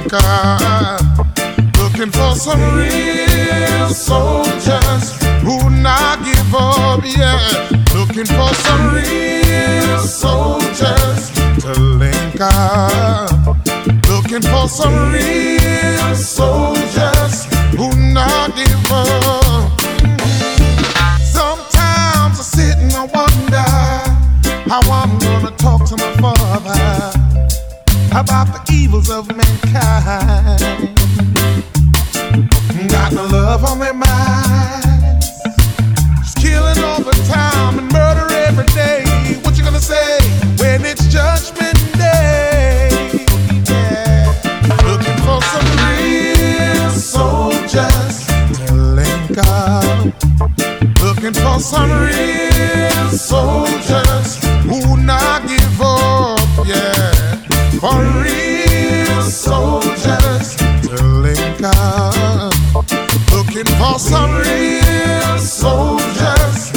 Lincoln, looking for some real soldiers who not give up, yeah. Looking for some real soldiers to link up. Looking for some real soldiers who not give up. Sometimes I sit and I wonder how I'm gonna talk to my father about the evils of mankind. Got no love on their minds, just killing all the time and murder every day. What you gonna say when it's Judgment Day? Yeah. Looking for some real soldiers to link up. Looking for some real soldiers who not give up, yeah. For real soldiers to link up. Looking for some real soldiers.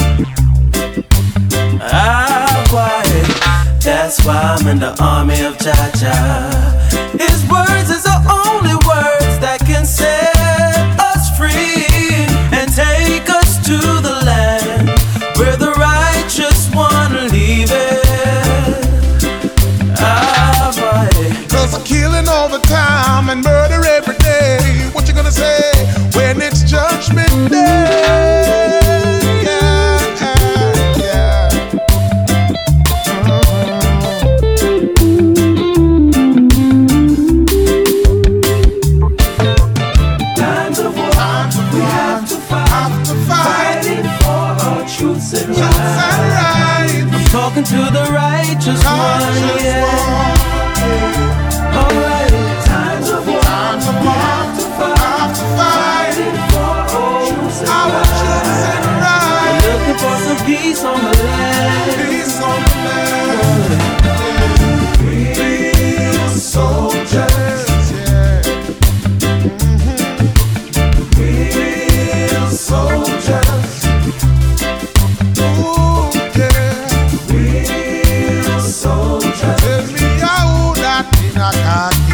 Ah, quiet. That's why I'm in the army of Jah-Jah. His words is the only words that can set us free and take us to the land where the righteous one leave it. Ah, quiet. Cause they're killing all the time and murder every day. What you gonna say when it's Judgment Day? Yeah, yeah. Times of war, we have to fight, fighting for our truths and rights. I'm talking to the righteous one, yeah. Alright, times of war, we have to fight, fighting for our truths and rights. We're looking for some peace on the land. Peace on the land. Real soldiers, yeah. Real soldiers. Ooh, yeah. Real soldiers. Tell me how that in a khaki.